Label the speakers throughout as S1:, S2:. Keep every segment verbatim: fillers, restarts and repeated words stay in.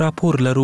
S1: راپور لرو.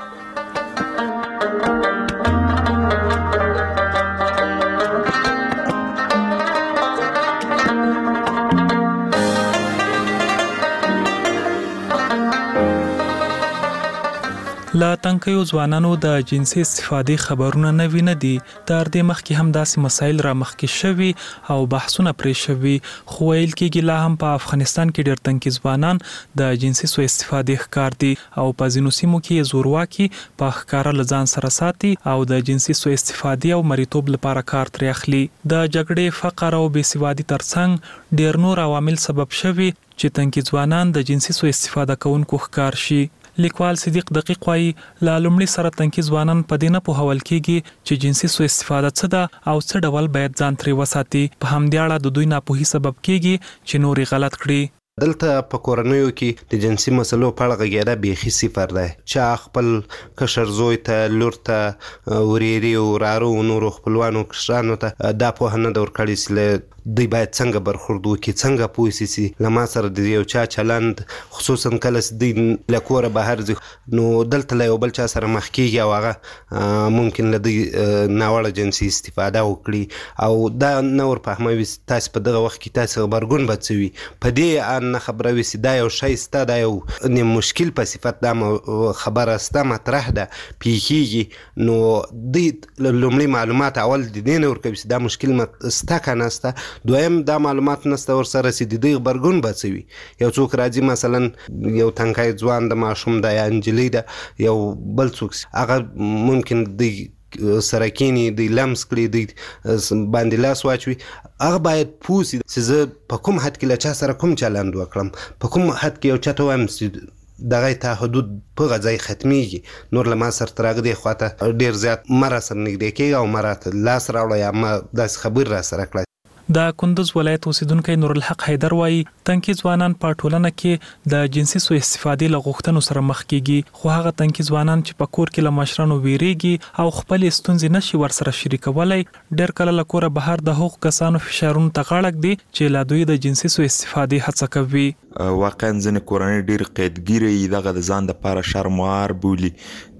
S1: لا تنکیو ځوانانو د جنسي استفادې خبرونه نوي نه دي. تر دې مخکې هم داسې مسایل را مخکې شوي او بحثونه پرې شوي، خو ویل کېږي لا هم په افغانستان کې ډېر تنکي ځوانان د جنسي سوء استفادې ښکار دي او په ځینو سیمو کې یې زورواکي په ښکاره له ځان سره ساتي او د جنسي سوء استفادې او مریتوب لپاره کار ترې اخلي. د جګړې، فقر او بېسوادي ترڅنګ ډېر نور عوامل سبب شوي چې تنکي ځوانان د جنسي سوء استفاده کوونکو ښکار شي. لیکوال صدیق دقیق وایي لا لومړي سره تنکي ځوانان په دې نه پوهول کېږي چې جنسي سوء استفاده څه ده او څه ډول باید ځان ترې وساتي. په همدې اړه د دوی ناپوهي سبب کېږي چې نورې غلط کړي.
S2: دلته په کورنیو کې د جنسي مسلو په اړه غږېدا بیخي صفر دی. چا خپل کشر زوی ته، لور ته، وريري او ورارو نورو خپلوانو کشرانو ته دا پوهه نه ده ورکړې چې دوی باید څنګه برخورد وکړي، څنګه پوه شي چې له ما سره د یو چا چلند، خصوصا کله چې دوی له کوره بهر ځي نو دلته له یو بل چا سره مخ کېږي او هغه ممکن له دوی ناوړه جنسي استفاده وکړي او دا نه ورفهموي چې تاسې په دغه وخت کې تاسې غبرګون به څه وي. په دې ان نه خبره وي چې دا یو شی ستا، دا یو نیم مشکل په صفت دا خبره ستا مطرح ده پیښیږي، نو دوی لومړي معلومات اول د دې نه ورکوي چې دا مشکل ستا که نه ستا، دویم دا معلومات نسته ورسره چې د دوی غبرګون به څه وي. یو څوک راځي مثلا یو تنکی ځوان د ماشوم ده یا نجلۍ ده، یو بل څوک هغه ممکن دوی سره کینی، دوی لمس کړي، دوی باندې لاس واچوي، هغه باید پوه شي چې زه په کوم حد کې له چا سره کوم چلند وکړم، په کوم حد کې یو چا ته وایم چې دغه ته حدود په غځای ختمیږي، نور له ما سره تر هغه دې خواته ډېر زیات مه راسره نږدې کېږه او ما راته لاس راوړه یا ما داسې خبرې راسره کړه.
S1: د کندوز ولایت اوسیدونکی نورالحق حیدر وایي تنکي ځوانان په ټولنه کې د جنسي سوء استفادې له غوښتنو سره مخ کېږي، خو هغه تنکي ځوانان چې په کور کې له مشرانو ویریږي او خپلې ستونزې نشي ورسره شریکولی، ډېر کله له کوره بهر د هغو کسانو فشارونو ته غاړه ږدي چې لا دوی د جنسي سوء استفادې هڅه کوي.
S3: واقعا ځینې کورنۍ ډېر قیدګیره دغه د ځان دپاره شرم و عار بولي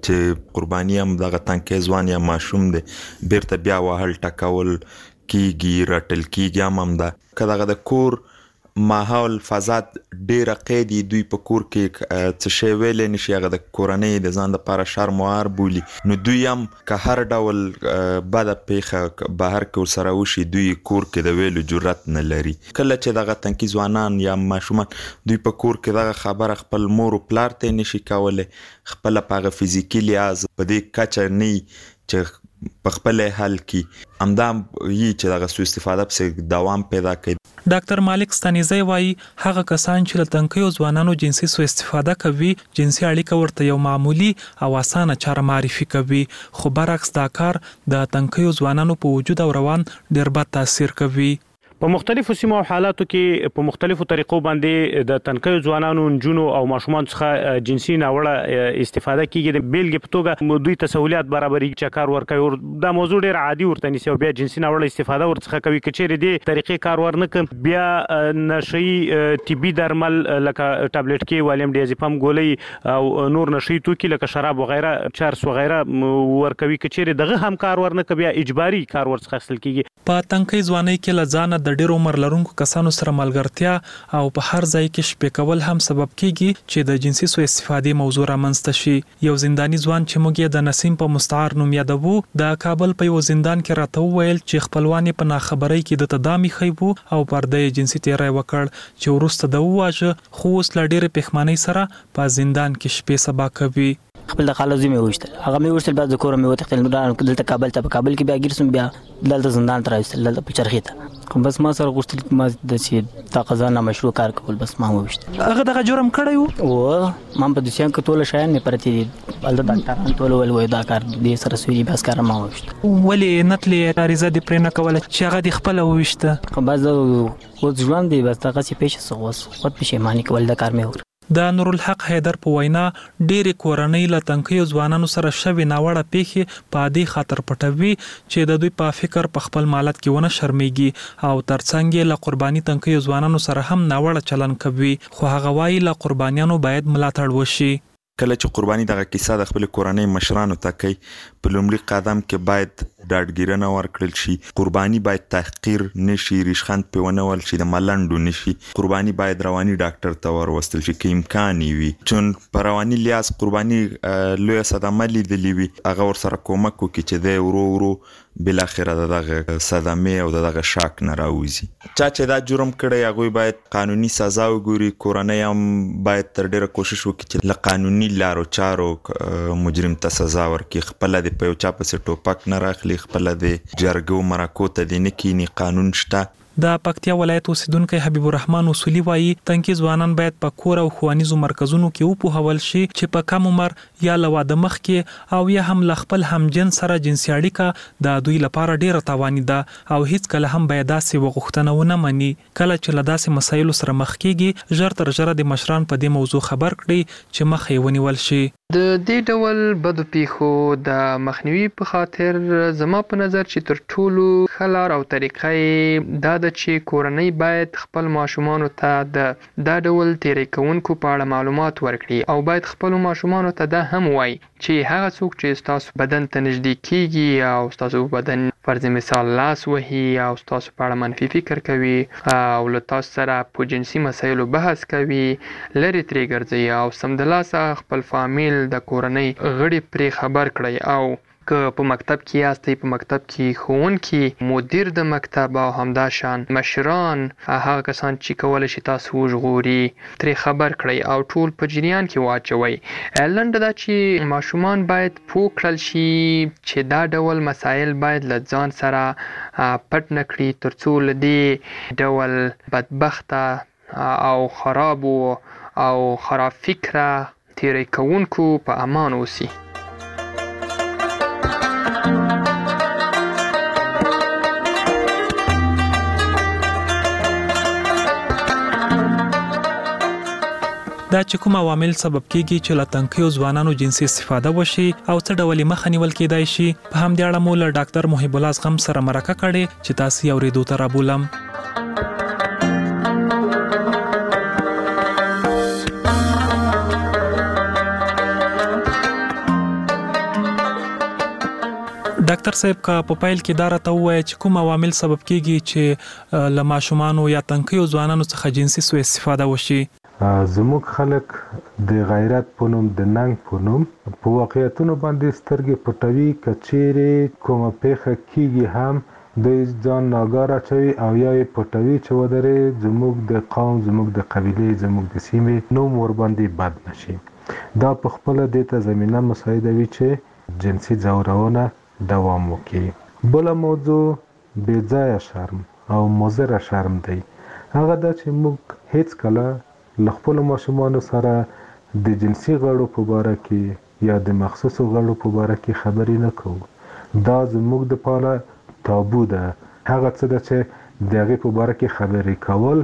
S3: چې قرباني هم دغه تنکی ځوان یا ماشوم دی بیرته بیا وهل ټکول کیږي، رټل کیږي هم هم ده. که دغه د کور ماحول فضا ډېره قیدي، دوی په کور کې څه شی ویلی نشي، هغه د کورنۍ د ځان دپاره شرم و عار بولي، نو دوی هم که هر ډول بده پیښه بهر کې ورسره وشي دوی کور کې د ویلو جرأت نه لري. کله چې دغه تنکي ځوانان یا ماشومان دوی په کور کې دغه خبره خپل مور و پلار ته نشي کولی، خپله په هغه فزیکي لحاظ په دې کچه نه وي چې په خپل حل کې همدا یي چې دغه سوء استفاده پسې دوام پیدا کوي.
S1: ډاکټر مالک ستانیزی وایي هغه کسان چې له تنکیو ځوانانو جنسي سوء استفاده کوي جنسي اړیکه ورته یو معمولی او اسانه چاره معرفي کوي، خو برعکس دا کار د تنکیو ځوانانو په وجود او روان ډېر بد تاثیر کوي.
S4: په مختلفو سیمو او حالاتو کې په مختلفو طریقو باندې د تنکیو ځوانانو، نجونو او ماشومانو څخه جنسي ناوړه استفاده کیږي. د بیلګې په توګه دوی ته سهولیات برابري، چې کار ورکوي، دا موضوع ډېر عادي ورته نیسي او بیا جنسي ناوړه استفاده ورڅخه کوي. که چیرې دې طریقې کار ورنه کړم بیا نشهیي طبي درمل لکه ټابلیټ کې والیم ډیازیپام ګولۍ او نور نشهیي توکي لکه شراب وغیره، چرس وغیره ورکوي. که چیرې دغه هم کار ورنه کړي بیا اجباري کار ورڅخه اخیستل کیږي.
S1: په تنکي ځوانۍ کې له ځانه د ډېر عمر لرونکو کسانو سره ملګرتیا او په هر ځای کې شپې کول هم سبب کیږي چې د جنسي سوء استفادې موضوع رامنځته شي. یو زنداني ځوان چې موږ یې د نسیم په مستعار نوم یادوو، د کابل په یو زندان کې راته وویل چې خپلوان یې په ناخبرۍ کې دته دا میښی وو او پرده یې جنسي تیری وکړ چې وروسته د وواژه، خو اوس له ډېرې پښیمانۍ سره په زندان کې شپې سبا کوي.
S5: خپل د خاله زوی مې وویشتل، هغه مې وویشتل، بیا د کوره مې وتښتېدل دلته کابل ته. په کابل کې بیا ګیر سوم، بیا دلته زندان ته راویستل، دلته پلچرخي ته. خو بس ما سره غوښتل ما د چې تا قضا نامشروع کار کول، بس ما وویشتل.
S1: هغه دغه جرم کړی و
S5: و ما په دوسیان کې ټوله شیان مې پرتې دي، هلته ډاکټران ټول ویل وایي دا کار دې سره سوي دي، بس کار ما وویشتل.
S1: ولې نه تلې عریضه دې پرې نه کوله چې هغه دې خپله وویشته؟
S5: خو بس اوس ژوند دی، بس دغسې پېښه څه اوس خود پښیماني کول دا کار مې وکړ.
S1: د نورالحق حیدر په وینا ډېرې کورنۍ له تنکیو ځوانانو سره شوې ناوړه پیښې په عادي خاطر پټوي چې د دوی په فکر په خپل مالت کې ونه شرمېږي او ترڅنګ یې له قرباني تنکیو ځوانانو سره هم ناوړه چلن کوي، خو هغه وایي له قربانیانو باید ملاتړ وشي.
S3: کله چې قرباني دغه کیسه د خپل کورنۍ مشرانو ته کوي په لومړي قدم کې باید ډاډګیرنه ورکړل شي. قرباني باید تحقیر نشي، ریشخند په ونول شي، د ملنډو نشي. قرباني باید رواني ډاکټر ته وروستل شي که امکان وي، چون په رواني لیاز قرباني لویه صدمه لیدلې وي، هغه ورسره کومک وکړي چې دی ورو ورو بل اخره دغه صدمه او دغه شاک نه راوځي. چا چې دا جرم کړی هغه باید قانوني سزا وګوري. کورنۍ هم باید تر ډیره کوشش وکړي چې له قانوني لارو چارو مجرم ته سزا ورکړي. خپل د په یو چا پسې ټوپک نه راخلي، خپل د جرګو مرکو ته د نه کینی. قانون شته.
S1: د پکتیا ولایت اوسیدونکو حبیب الرحمن اصولي وایي تنکي ځوانان باید په کور او ښوونیزو مرکزونو کې وپوهول شي چې په کم عمر یا له واده مخکې او یا هم له خپل همجنس سره جنسي اړیکه د دوی لپاره ډیره تاواني ده او هیڅ کله هم باید داسې وغوښتنه ونه مني. کله چې له داسې مسایلو سره مخ کیږي ژر تر ژره د مشران په دې موضوع خبر کړي چې مخ یې ونیول شي.
S6: د دې ډول بدو پیښو د مخنیوي په خاطر زما په نظر چې تر ټولو ښه لار او طریقه یې دا ده چې کورنۍ باید خپل ماشومانو ته د دا ډول تیری کوونکو په اړه معلومات ورکړي او باید خپل ماشومانو ته دا هم وایي چې هغه څوک چې ستاسو بدن ته نږدې کیږي او ستاسو بدن فرض مثال لاس وهي او ستاسو په اړه منفي فکر کوي او له تاسو سره په جنسي مسایلو بحث کوي، لرې ترې ګرځئ او سمدلاسه خپل فامیل د کورنۍ غړي پرې خبر کړئ. او که په مکتب کې یاستئ په مکتب کې ښوونکي، مدیر د مکتب او همداشان مشران، هغه کسان چې کولی شي تاسو وژغوري ترې خبر کړئ او ټول په جریان کې واچوئ. لنډه دا چې ماشومان باید پوه کړل شي چې دا ډول مسایل باید له ځان سره پټ نه کړي تر څو له دې ډول بدبخته او خرابو او خراب فکره تیری کوونکو په امان اوسي.
S1: دا چې کوم عوامل سبب کیږي چې له تنکیو ځوانانو جنسي استفاده وشي او څه ډول مخه نیول کېدای شي، په همدې اړه مو له ډاکټر محب الله زغم سره مرکه کړې چې تاسو یې اورېدو ته رابولم. ډاکټر صاحب کا په پایل کې دا راته ووایي چې کوم عوامل سبب کیږي چې له ماشومانو یا تنکیو ځوانانو څخه جنسي سوء استفاده وشي.
S7: زموږ خلک د غیرت په نوم د ننګ په نوم په واقعیتونو باندې سترګې پټوي. که چیرې کومه پیښه کیږي هم دوی ځان ناګاره اچوي او یا یې پټوي چې ودرې زموږ د قوم، زموږ د قبیلې، زموږ د سیمې نوم ورباندې بد نشي. دا په خپله دې ته زمینه مساعدوي چې جنسي ځورونه دوام وکړي. بله موضوع بې ځایه شرم او مضره شرم دی. هغه دا چې موږ هیڅ کله له خپلو ماشومانو سره د جنسي غړو په باره کې یا د مخصوصو غړو په باره کې خبرې نه کوو. دا زموږ دپاره تابو ده. هغه څه ده چې د هغې په باره کې خبرې کول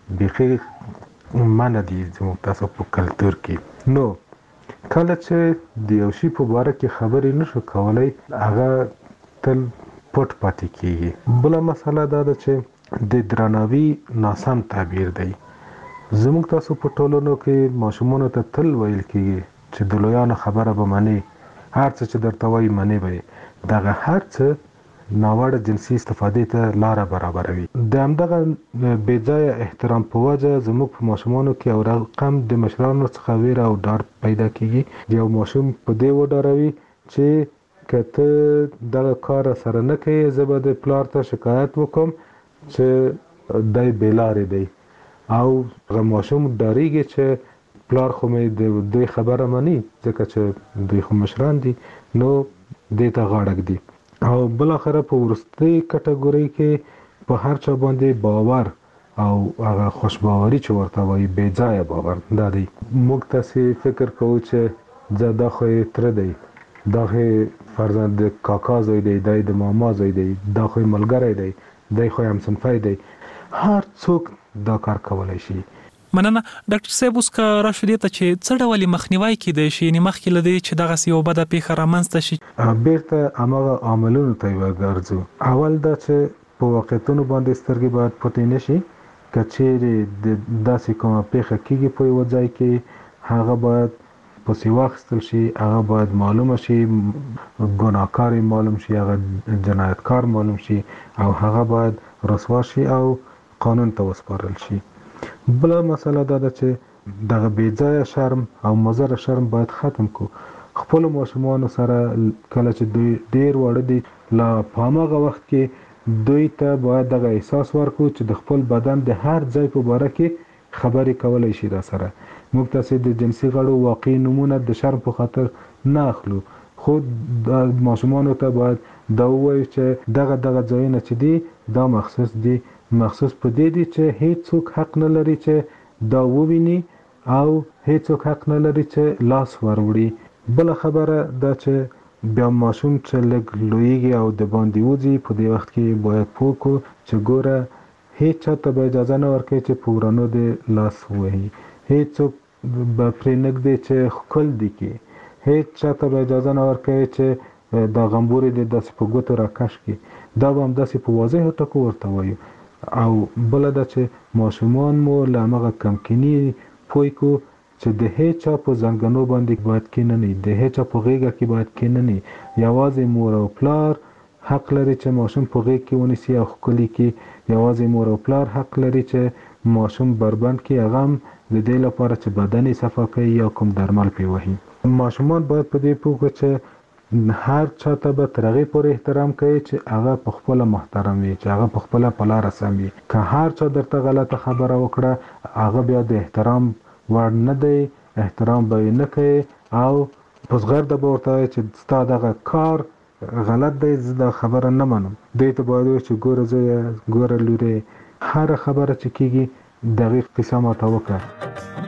S7: بیخي منع دي زموږ تاسو په کلتور کې. نو کله چې د یو شي په باره کې خبرې نشو کولی هغه تل پټ پاتې کېږي. بله مسله دا ده چې د درناوي ناسم تعبیر دی. زموږ تاسو په ټولنو کې ماشومانو ته تل ویل کېږي چې د لویانو خبره به منې، هر څه چې درته وایي منې به یې. دغه هر څه ناوړه جنسي استفادې ته لاره برابروي. د همدغه بې ځایه احترام په وجه زموږ په ماشومانو کې یو رقم د مشرانو څخه ویره او ډار پیدا کېږي. یو ماشوم په دې وډاروي چې که ته دغه کار سره نه کوې زه به د پلار ته شکایت وکړم چې دی بې لارې دی، او هغه ماشوم ډاریږي چې پلار خو مې د دوی خبره مني ځکه چې دوی خو مشران دي، نو دې ته غاړه ږدي. او بالاخره په وروستۍ کټګورۍ کې په هر چا باندې باور او هغه خوشباوري چې ورته وایي بې ځایه باور دا دی. موږ تاسې فکر کوو چې ځه دا خو یې تره دی، دا خو یې فرضاً د کاکا زوی دی، دی د ماما زوی دی، دا خو یې ملګری دی، دی خو یې همصنفی دی. هر څوک دا کار کولای شي.
S1: مننه ډاکټر صاحب. اوس که راشو دې ته چې څه ډول مخنیوی کیدای شي، یعنې مخکې له دې چې دغسې یوه بده پیښه رامنځته شي؟
S7: بیرته هماغه عاملونو ته یې وګرځو. اول دا چې په واقعیتونو باندې سترګې باید پټې نه شي. که چیرې د داسې کومه پیښه کیږي په یوه ځای کې هغه باید پسې واخیستل شي، هغه باید معلومه شي، ګناهکار معلوم شي، هغه جنایتکار معلوم شي او هغه باید رسوا شي او قانون ته وسپارل شي. بله مسله دا ده چې دغه بېځایه شرم او مضره شرم باید ختم کو. خپلو ماشومانو سره کله چې دوی ډېر واړه دي، لا په هماغه وخت کې دوی ته باید دغه احساس ورکړو چې د خپل بدن د هر ځای په باره کې خبرې کولی شي. را سره موږ تاسې د جنسي غړو واقعي نومونه د شرم په خاطر نه اخلو، خو د ماشومانو ته باید دا ووایو چې دغه دغه ځایونه چې دي دا مخصوص دي، مخصوص په دې دي چې هیڅوک حق نه لري چې دا وویني او هیڅوک حق نه لري چې لاس وروړي. بله خبره دا چې بیا ماشوم چې لږ لویږي او د باندې وځي، په دې وخت کې باید پوه کړو چې ګوره هیڅ چاته به اجازه نه ورکوي چې په ورانو دې لاس ووهي، هیڅوک به پرې نږدې چې ښکل دې کړي، هیڅ چاته به اجازه نه ورکوي چې دا غمبورې دې داسې په ګوتو راکش کړي. دا به همداسې په واضحو ټکو ورته وایو. او بله ده چې ماشومان مو له همغه کمکیني پوه کړو چې د هیڅ چا په زنګنو باندې باید کېنني، د هیڅ چا په غېږه کې باید کېنني. یوازې مور او پلار حق لري چې ماشوم په غېږ کې ونیسي او ښکلي کړي. یوازې مور او پلار حق لري چې ماشوم بربند کړي، هغه هم د دې لپاره چې بدن یې صفا کوي یا کوم درمل پرې وهي. ماشومان باید په دې پوه کړي چې هر چاته به تر هغې پورې احترام کوي چې هغه په خپله محترم وي، چې هغه په خپله په لاره سم وي. که هر چا درته غلطه خبره وکړه، هغه بیا د احترام وړ نه دی، احترام به یې نه کوي او په زغرده به ورته وایي چې ستا دغه کار غلط دی، زه دا خبره نه منم. دوی ته باید وایي چې ګوره زویه، ګوره لورې، هره خبره چې کېږي دقیق قصه ماته وکړه.